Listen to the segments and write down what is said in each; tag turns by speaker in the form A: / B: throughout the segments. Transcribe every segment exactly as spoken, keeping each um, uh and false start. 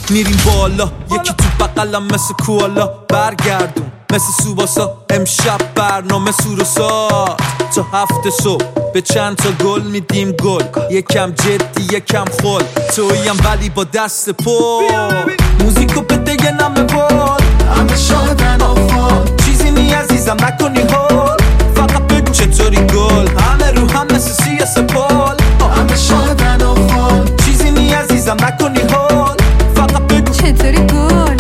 A: میریم بالا، یکی تو بقلم مثل کوالا. برگردون مثل سوباسا، امشب برنامه سوروسا. تا هفت صبح به چند تا گل میدیم گل، یکم جدی یکم خل. تویم ولی با دست پر، موزیکو بده یه نمه بال. همه شادن آفال، چیزی نی عزیزم نکنی هول. فقط بگو چطوری گل، همه رو هم مثل سی سپال. همه شادن آفال، چیزی نی عزیزم نکنی هول. فقط بگو
B: چطوری گل.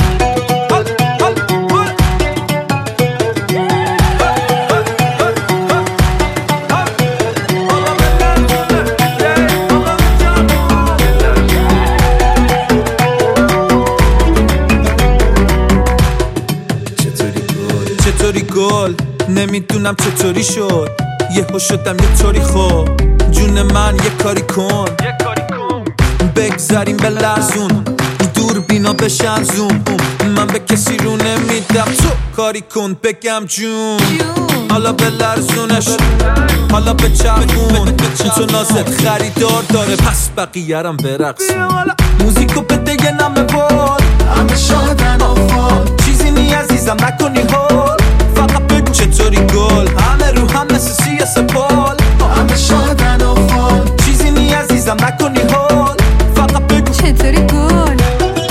A: چطوری گل، نمیدونم چطوری شد. یهو شدم یه طوری خوب، جون من یه کاری کن. بگذاریم به لرزون، دور بینا بشن زوم. من به کسی رو نمیدم، تو کاری کن بگم جون. حالا به لرزونش، حالا به چرخون. تو نازت خریدار داره، پس بقیه‌رم برقصون. موزیکو بده یه نمه بال، همه شادن آفال. چیزی نی عزیزم نکنی هول. فقط بگو چطوری گل، همه رو هم مثل سی سپال. همه شادن آفال، چیزی نی عزیزم نکنی هول. فقط بگو
B: چطوری گل.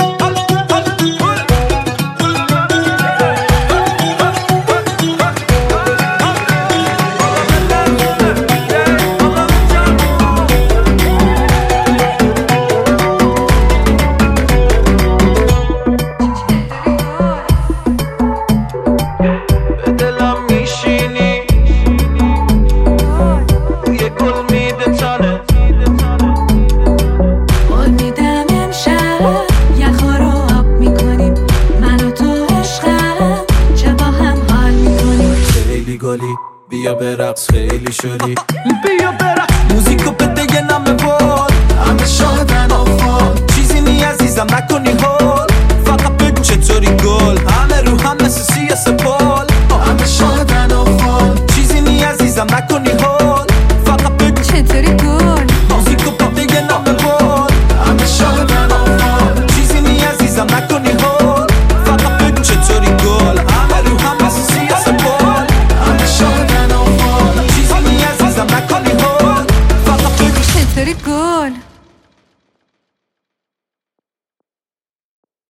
A: بیا برقص خیلی شدی، بیا برقص. موزیکو بده یه نمه بال، همه شادن آفال. چیزی نی عزیزم نکنی هول. فقط بگو چطوری گل، همه رو هم مثل سی سپال. همه شادن آفال، چیزی نی عزیزم نکنی